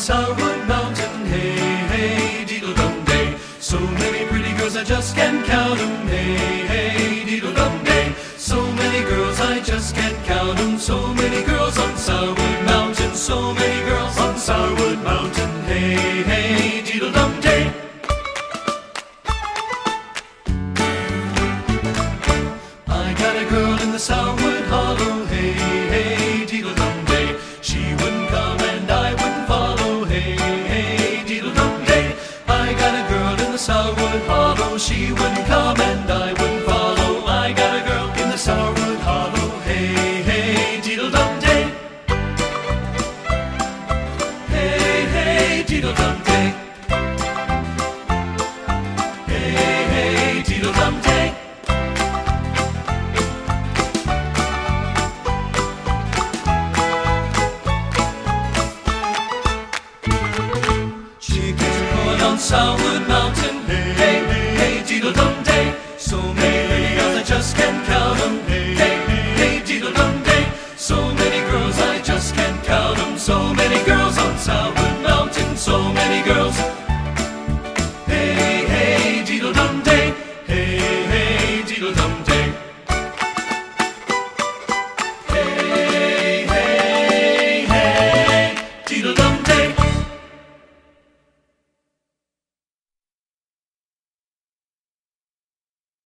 Sourwood Mountain. Hey, hey, diddle-dum day. So many pretty girls I just can't count 'em. Hey, hey, diddle-dum day. So many girls I just can't count 'em. So many